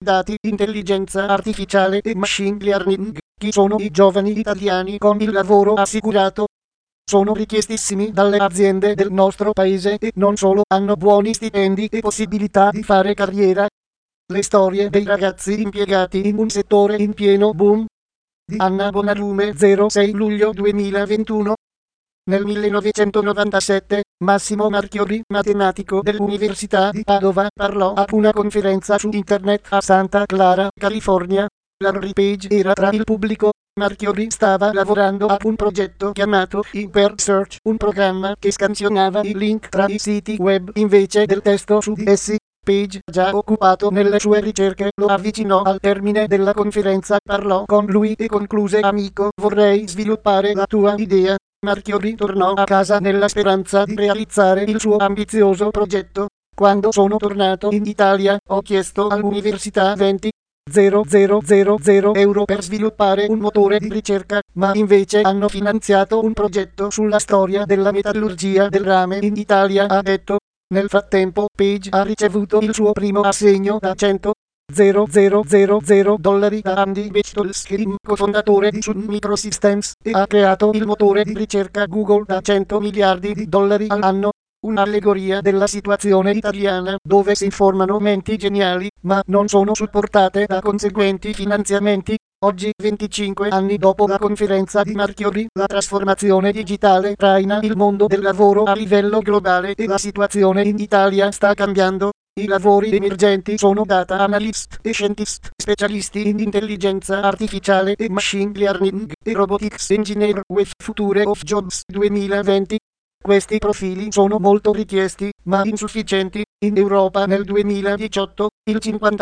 dati, intelligenza artificiale e machine learning. Chi sono i giovani italiani con il lavoro assicurato? Sono richiestissimi dalle aziende del nostro paese e non solo, hanno buoni stipendi e possibilità di fare carriera. Le storie dei ragazzi impiegati in un settore in pieno boom. Di Anna Bonalume, 06 luglio 2021. Nel 1997, Massimo Marchiori, matematico dell'Università di Padova, parlò a una conferenza su internet a Santa Clara, California. Larry Page era tra il pubblico. Marchiori stava lavorando a un progetto chiamato Hyper Search, un programma che scansionava i link tra i siti web invece del testo su di essi. Page, già occupato nelle sue ricerche, lo avvicinò al termine della conferenza, parlò con lui e concluse: amico, vorrei sviluppare la tua idea. Marchiori tornò a casa nella speranza di realizzare il suo ambizioso progetto. Quando sono tornato in Italia, ho chiesto all'università 20.000 euro per sviluppare un motore di ricerca, ma invece hanno finanziato un progetto sulla storia della metallurgia del rame in Italia, ha detto. Nel frattempo, Page ha ricevuto il suo primo assegno da $100.000 da Andy Bechtolsheim, cofondatore di Sun Microsystems, e ha creato il motore di ricerca Google da $100 miliardi all'anno. Un'allegoria della situazione italiana, dove si formano menti geniali, ma non sono supportate da conseguenti finanziamenti. Oggi, 25 anni dopo la conferenza di Marchiori, la trasformazione digitale traina il mondo del lavoro a livello globale e la situazione in Italia sta cambiando. I lavori emergenti sono data analyst e scientist, specialisti in intelligenza artificiale e machine learning, e robotics engineer with Future of Jobs 2020. Questi profili sono molto richiesti, ma insufficienti. In Europa nel 2018, il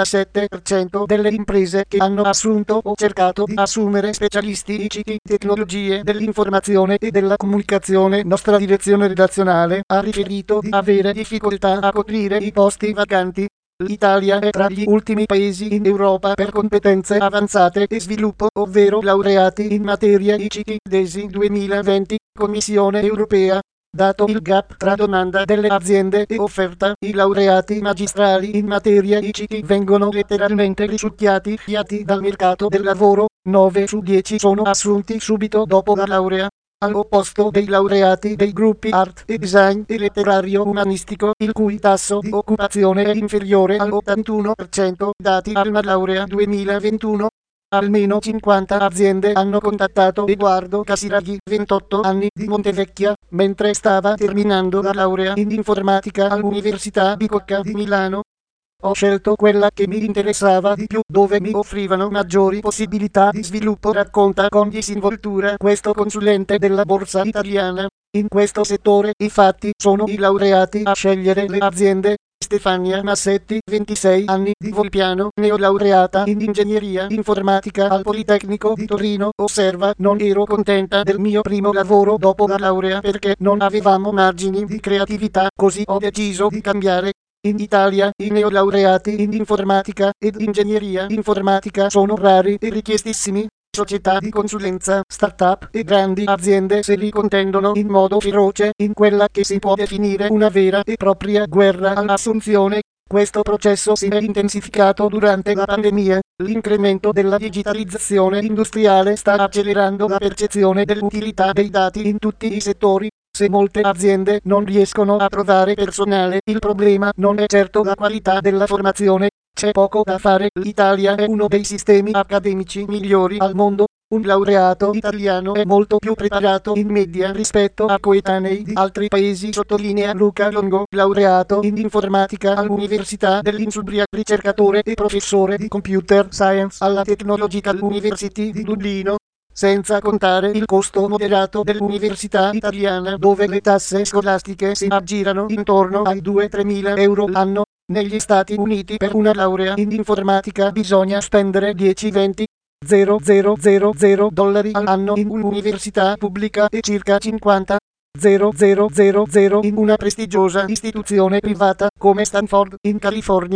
57% delle imprese che hanno assunto o cercato di assumere specialisti ICT, tecnologie dell'informazione e della comunicazione, nostra direzione redazionale, ha riferito di avere difficoltà a coprire i posti vacanti. L'Italia è tra gli ultimi paesi in Europa per competenze avanzate e sviluppo, ovvero laureati in materia ICT. DESI 2020, Commissione Europea. Dato il gap tra domanda delle aziende e offerta, i laureati magistrali in materia ICT vengono letteralmente risucchiati dal mercato del lavoro. 9 su 10 sono assunti subito dopo la laurea. All'opposto dei laureati dei gruppi art e design e letterario umanistico, il cui tasso di occupazione è inferiore all'81%, dati alla laurea 2021. Almeno 50 aziende hanno contattato Edoardo Casiraghi, 28 anni, di Montevecchia, mentre stava terminando la laurea in informatica all'Università Bicocca di Milano. Ho scelto quella che mi interessava di più, dove mi offrivano maggiori possibilità di sviluppo, racconta con disinvoltura questo consulente della borsa italiana. In questo settore, infatti, sono i laureati a scegliere le aziende. Stefania Massetti, 26 anni, di Volpiano, neolaureata in ingegneria informatica al Politecnico di Torino, osserva: non ero contenta del mio primo lavoro dopo la laurea perché non avevamo margini di creatività, così ho deciso di cambiare. In Italia, i neolaureati in informatica ed ingegneria informatica sono rari e richiestissimi. Società di consulenza, start-up e grandi aziende se li contendono in modo feroce in quella che si può definire una vera e propria guerra all'assunzione. Questo processo si è intensificato durante la pandemia. L'incremento della digitalizzazione industriale sta accelerando la percezione dell'utilità dei dati in tutti i settori. Se molte aziende non riescono a trovare personale, il problema non è certo la qualità della formazione. C'è poco da fare, l'Italia è uno dei sistemi accademici migliori al mondo. Un laureato italiano è molto più preparato in media rispetto a coetanei di altri paesi, sottolinea Luca Longo, laureato in informatica all'Università dell'Insubria, ricercatore e professore di computer science alla Technological University di Dublino. Senza contare il costo moderato dell'università italiana, dove le tasse scolastiche si aggirano intorno ai 2-3 mila euro l'anno. Negli Stati Uniti per una laurea in informatica bisogna spendere 10-20.000 dollari all'anno in un'università pubblica e circa 50.000 in una prestigiosa istituzione privata come Stanford in California.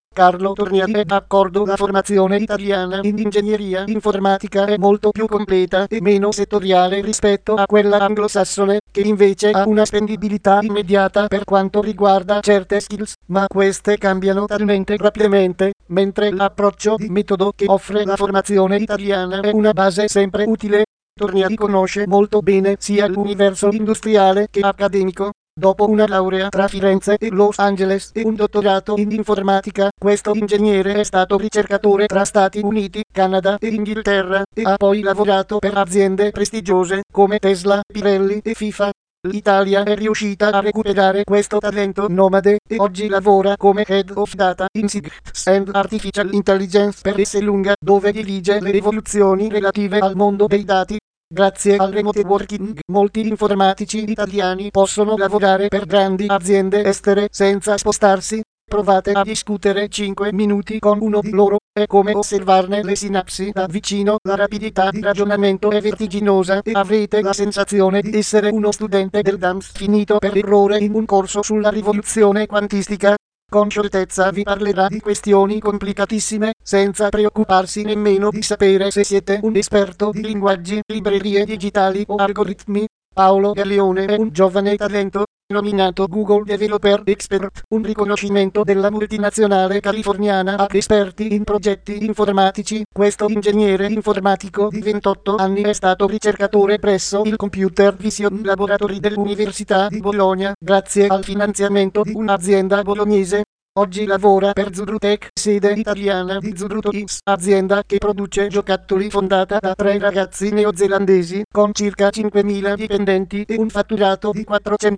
Carlo Tornieri è d'accordo. La formazione italiana in ingegneria informatica è molto più completa e meno settoriale rispetto a quella anglosassone, che invece ha una spendibilità immediata per quanto riguarda certe skills, ma queste cambiano talmente rapidamente, mentre l'approccio di metodo che offre la formazione italiana è una base sempre utile. Tornieri conosce molto bene sia l'universo industriale che accademico. Dopo una laurea tra Firenze e Los Angeles e un dottorato in informatica, questo ingegnere è stato ricercatore tra Stati Uniti, Canada e Inghilterra, e ha poi lavorato per aziende prestigiose come Tesla, Pirelli e FIFA. L'Italia è riuscita a recuperare questo talento nomade e oggi lavora come Head of Data Insights and Artificial Intelligence per Esselunga, dove dirige le evoluzioni relative al mondo dei dati. Grazie al remote working, molti informatici italiani possono lavorare per grandi aziende estere senza spostarsi. Provate a discutere 5 minuti con uno di loro, è come osservarne le sinapsi da vicino, la rapidità di ragionamento è vertiginosa e avrete la sensazione di essere uno studente del DAMS finito per errore in un corso sulla rivoluzione quantistica. Con scioltezza vi parlerà di questioni complicatissime, senza preoccuparsi nemmeno di sapere se siete un esperto di linguaggi, librerie digitali o algoritmi. Paolo Galleone è un giovane talento, nominato Google Developer Expert, un riconoscimento della multinazionale californiana ad esperti in progetti informatici. Questo ingegnere informatico di 28 anni è stato ricercatore presso il Computer Vision Laboratory dell'Università di Bologna, grazie al finanziamento di un'azienda bolognese. Oggi lavora per Zurutech, sede italiana di Zurutoys, azienda che produce giocattoli fondata da 3 ragazzi neozelandesi, con circa 5.000 dipendenti e un fatturato di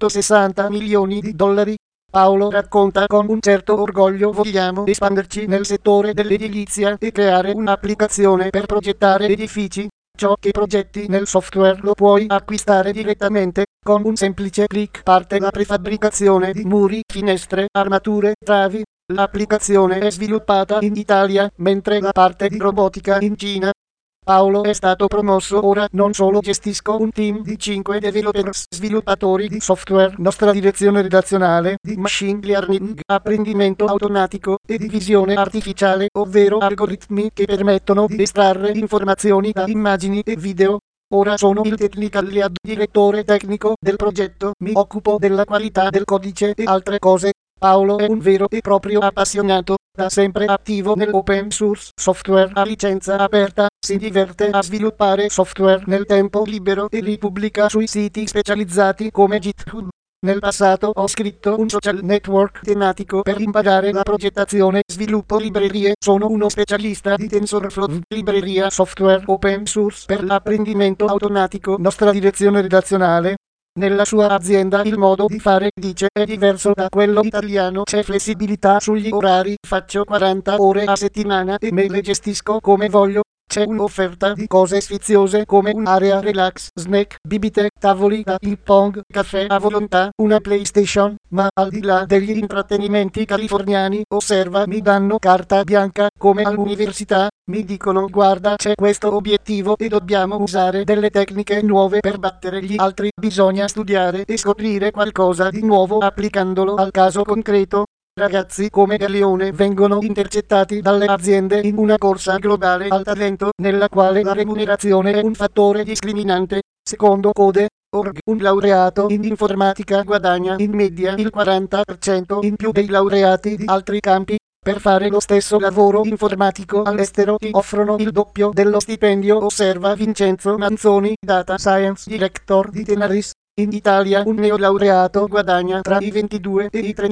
460 milioni di dollari. Paolo racconta con un certo orgoglio: vogliamo espanderci nel settore dell'edilizia e creare un'applicazione per progettare edifici. Ciò che progetti nel software lo puoi acquistare direttamente. Con un semplice clic parte la prefabbricazione di muri, finestre, armature, travi. L'applicazione è sviluppata in Italia, mentre la parte di robotica in Cina. Paolo è stato promosso, ora non solo gestisco un team di 5 developers sviluppatori di software, nostra direzione redazionale di machine learning, apprendimento automatico e di visione artificiale, ovvero algoritmi che permettono di estrarre informazioni da immagini e video. Ora sono il technical lead, direttore tecnico del progetto, mi occupo della qualità del codice e altre cose. Paolo è un vero e proprio appassionato, da sempre attivo nell'open source software a licenza aperta, si diverte a sviluppare software nel tempo libero e li pubblica sui siti specializzati come GitHub. Nel passato ho scritto un social network tematico per imparare la progettazione, sviluppo librerie, sono uno specialista di TensorFlow, libreria software open source per l'apprendimento automatico, nostra direzione redazionale. Nella sua azienda il modo di fare, dice, è diverso da quello italiano, c'è flessibilità sugli orari, faccio 40 ore a settimana e me le gestisco come voglio. C'è un'offerta di cose sfiziose come un'area relax, snack, bibite, tavoli da ping pong, caffè a volontà, una PlayStation, ma al di là degli intrattenimenti californiani, osserva, mi danno carta bianca, come all'università, mi dicono: guarda, c'è questo obiettivo e dobbiamo usare delle tecniche nuove per battere gli altri, bisogna studiare e scoprire qualcosa di nuovo applicandolo al caso concreto. Ragazzi come Galleone vengono intercettati dalle aziende in una corsa globale al talento, nella quale la remunerazione è un fattore discriminante. Secondo Code.org, un laureato in informatica guadagna in media il 40% in più dei laureati di altri campi. Per fare lo stesso lavoro informatico all'estero ti offrono il doppio dello stipendio, osserva Vincenzo Manzoni, Data Science Director di Tenaris. In Italia un neolaureato guadagna tra i 22 e i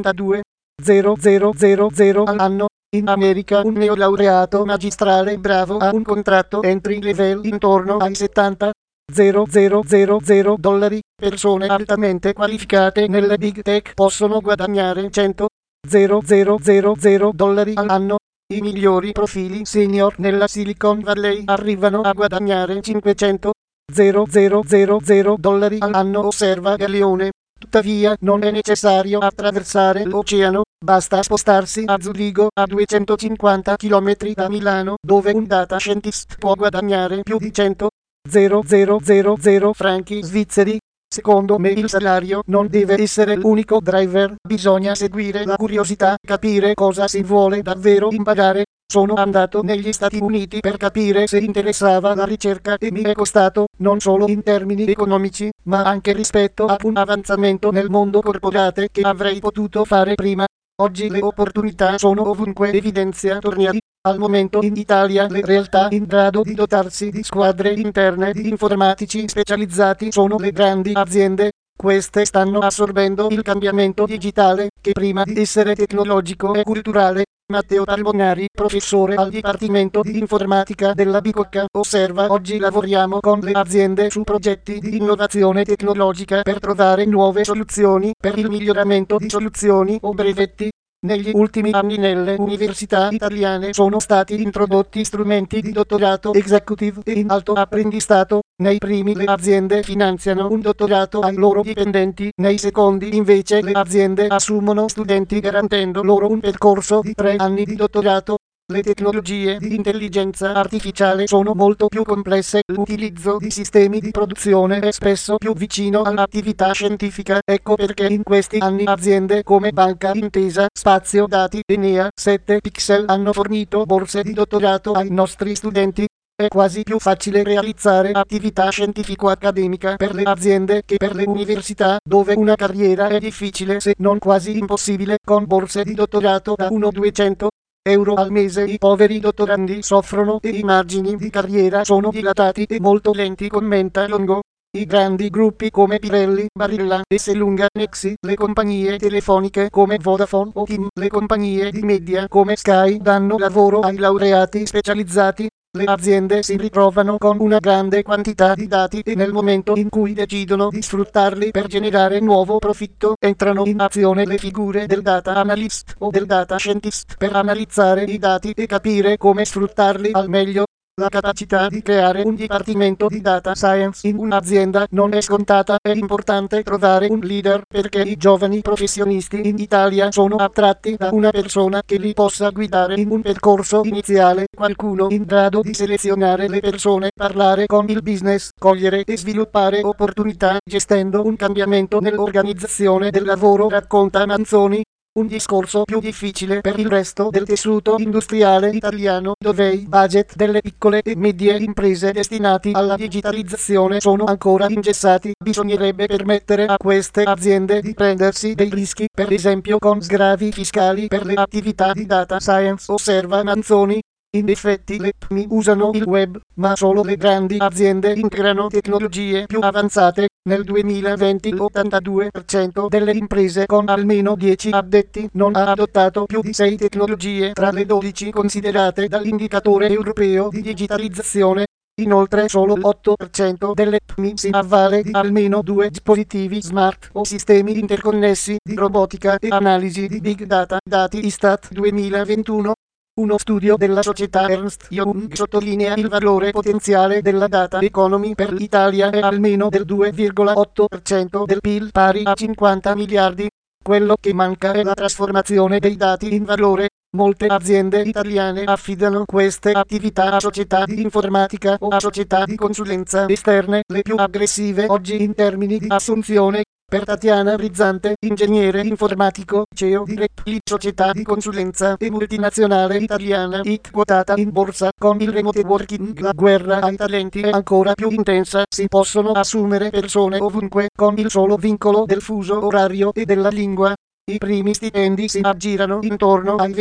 32.000 all'anno. In America un neolaureato magistrale bravo ha un contratto entry level intorno ai 70.000 dollari. Persone altamente qualificate nelle big tech possono guadagnare 100.000 dollari all'anno. I migliori profili senior nella Silicon Valley arrivano a guadagnare 500.000 dollari all'anno, osserva Galleone. Tuttavia non è necessario attraversare l'oceano, basta spostarsi a Zurigo, a 250 km da Milano, dove un data scientist può guadagnare più di 100.000 franchi svizzeri. Secondo me il salario non deve essere l'unico driver, bisogna seguire la curiosità, capire cosa si vuole davvero imparare. Sono andato negli Stati Uniti per capire se interessava la ricerca e mi è costato, non solo in termini economici, ma anche rispetto a un avanzamento nel mondo corporate che avrei potuto fare prima. Oggi le opportunità sono ovunque, evidenzia Tornieri. Al momento in Italia le realtà in grado di dotarsi di squadre interne di informatici specializzati sono le grandi aziende. Queste stanno assorbendo il cambiamento digitale, che prima di essere tecnologico e culturale. Matteo Palmonari, professore al Dipartimento di Informatica della Bicocca, osserva: oggi lavoriamo con le aziende su progetti di innovazione tecnologica per trovare nuove soluzioni per il miglioramento di soluzioni o brevetti. Negli ultimi anni nelle università italiane sono stati introdotti strumenti di dottorato executive e in alto apprendistato. Nei primi le aziende finanziano un dottorato ai loro dipendenti, nei secondi invece le aziende assumono studenti garantendo loro un percorso di 3 anni di dottorato. Le tecnologie di intelligenza artificiale sono molto più complesse, l'utilizzo di sistemi di produzione è spesso più vicino all'attività scientifica, ecco perché in questi anni aziende come Banca Intesa, Spazio Dati, Enea, 7 Pixel hanno fornito borse di dottorato ai nostri studenti. È quasi più facile realizzare attività scientifico-accademica per le aziende che per le università, dove una carriera è difficile se non quasi impossibile, con borse di dottorato da 1-200 euro al mese. I poveri dottorandi soffrono e i margini di carriera sono dilatati e molto lenti, commenta Longo. I grandi gruppi come Pirelli, Barilla, Esselunga, Nexi, le compagnie telefoniche come Vodafone o TIM, le compagnie di media come Sky danno lavoro ai laureati specializzati. Le aziende si ritrovano con una grande quantità di dati e nel momento in cui decidono di sfruttarli per generare nuovo profitto, entrano in azione le figure del data analyst o del data scientist per analizzare i dati e capire come sfruttarli al meglio. La capacità di creare un dipartimento di data science in un'azienda non è scontata, è importante trovare un leader perché i giovani professionisti in Italia sono attratti da una persona che li possa guidare in un percorso iniziale, qualcuno in grado di selezionare le persone, parlare con il business, cogliere e sviluppare opportunità, gestendo un cambiamento nell'organizzazione del lavoro, racconta Manzoni. Un discorso più difficile per il resto del tessuto industriale italiano, dove i budget delle piccole e medie imprese destinati alla digitalizzazione sono ancora ingessati. Bisognerebbe permettere a queste aziende di prendersi dei rischi, per esempio con sgravi fiscali per le attività di data science, osserva Manzoni. In effetti le PMI usano il web, ma solo le grandi aziende integrano tecnologie più avanzate. Nel 2020 l'82% delle imprese con almeno 10 addetti non ha adottato più di 6 tecnologie tra le 12 considerate dall'indicatore europeo di digitalizzazione. Inoltre solo l'8% delle PMI si avvale di almeno 2 dispositivi smart o sistemi interconnessi di robotica e analisi di big data. Dati Istat 2021. Uno studio della società Ernst Young sottolinea il valore potenziale della data economy per l'Italia è almeno del 2,8% del PIL, pari a 50 miliardi. Quello che manca è la trasformazione dei dati in valore. Molte aziende italiane affidano queste attività a società di informatica o a società di consulenza esterne, le più aggressive oggi in termini di assunzione. Per Tatiana Rizzante, ingegnere informatico, CEO di Repli, società di consulenza e multinazionale italiana, IT quotata in borsa, con il remote working la guerra ai talenti è ancora più intensa, si possono assumere persone ovunque, con il solo vincolo del fuso orario e della lingua. I primi stipendi si aggirano intorno ai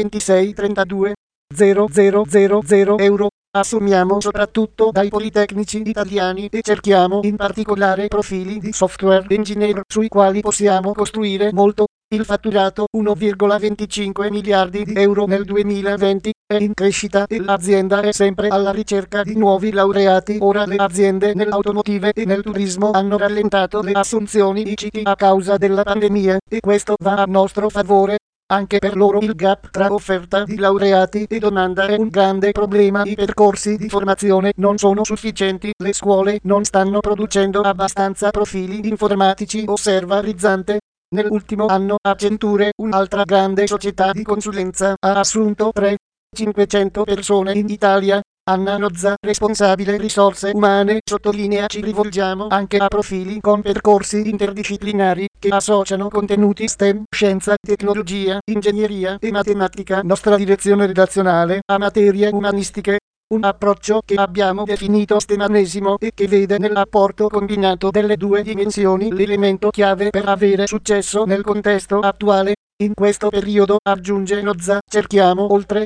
26-32.000 euro. Assumiamo soprattutto dai politecnici italiani e cerchiamo in particolare profili di software engineer sui quali possiamo costruire molto. Il fatturato 1,25 miliardi di euro nel 2020 è in crescita e l'azienda è sempre alla ricerca di nuovi laureati. Ora le aziende nell'automotive e nel turismo hanno rallentato le assunzioni ICT a causa della pandemia e questo va a nostro favore. Anche per loro il gap tra offerta di laureati e domanda è un grande problema. I percorsi di formazione non sono sufficienti, le scuole non stanno producendo abbastanza profili informatici, osserva Rizzante. Nell'ultimo anno Accenture, un'altra grande società di consulenza, ha assunto 3 500 persone in Italia. Anna Nozza, responsabile risorse umane, sottolinea: ci rivolgiamo anche a profili con percorsi interdisciplinari che associano contenuti STEM, scienza, tecnologia, ingegneria e matematica. Nostra direzione redazionale a materie umanistiche. Un approccio che abbiamo definito stemanesimo e che vede nell'apporto combinato delle due dimensioni l'elemento chiave per avere successo nel contesto attuale. In questo periodo, aggiunge Nozza, cerchiamo oltre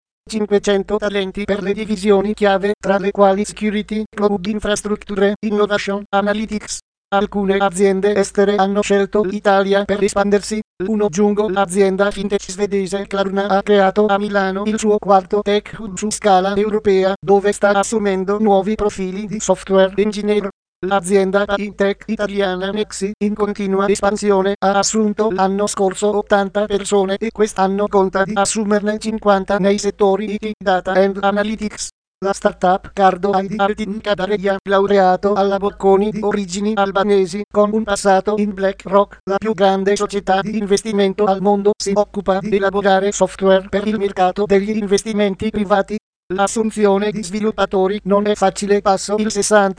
500 talenti per le divisioni chiave, tra le quali Security, Cloud Infrastructure, Innovation, Analytics. Alcune aziende estere hanno scelto l'Italia per espandersi. Uno Giungo, l'azienda fintech svedese Klarna, ha creato a Milano il suo quarto tech hub su scala europea, dove sta assumendo nuovi profili di software engineer. L'azienda tech italiana Nexi, in continua espansione, ha assunto l'anno scorso 80 persone e quest'anno conta di assumerne 50 nei settori IT, Data and Analytics. La startup Cardo ID Altin Cadareglia, laureato alla Bocconi di origini albanesi, con un passato in BlackRock, la più grande società di investimento al mondo, si occupa di elaborare software per il mercato degli investimenti privati. L'assunzione di sviluppatori non è facile, passo il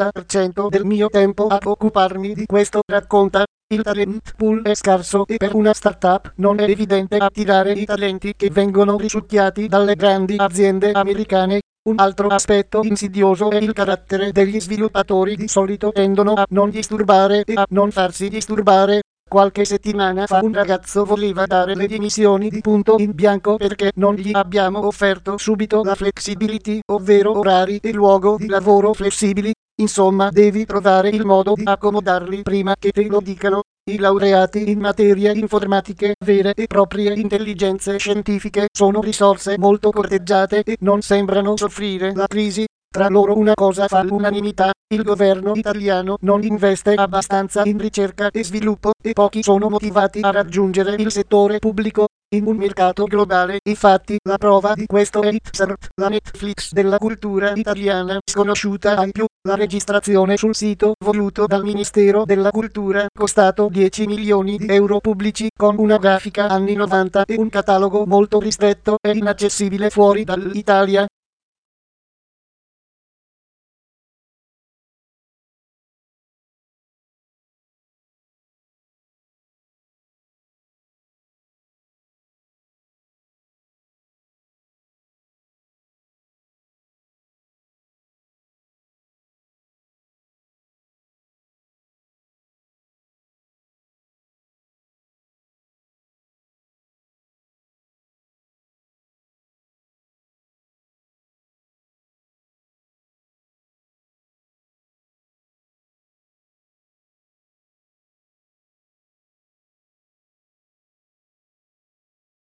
60% del mio tempo a occuparmi di questo, racconta. Il talent pool è scarso e per una startup non è evidente attirare i talenti che vengono risucchiati dalle grandi aziende americane. Un altro aspetto insidioso è il carattere degli sviluppatori: di solito tendono a non disturbare e a non farsi disturbare. Qualche settimana fa un ragazzo voleva dare le dimissioni di punto in bianco perché non gli abbiamo offerto subito la flexibility, ovvero orari e luogo di lavoro flessibili. Insomma, devi trovare il modo di accomodarli prima che te lo dicano. I laureati in materie informatiche, vere e proprie intelligenze scientifiche, sono risorse molto corteggiate e non sembrano soffrire la crisi. Tra loro una cosa fa l'unanimità: il governo italiano non investe abbastanza in ricerca e sviluppo e pochi sono motivati a raggiungere il settore pubblico. In un mercato globale, infatti, la prova di questo è Ipsart, la Netflix della cultura italiana, sconosciuta ai più. La registrazione sul sito, voluto dal Ministero della Cultura, costato 10 milioni di euro pubblici, con una grafica anni 90 e un catalogo molto ristretto e inaccessibile fuori dall'Italia.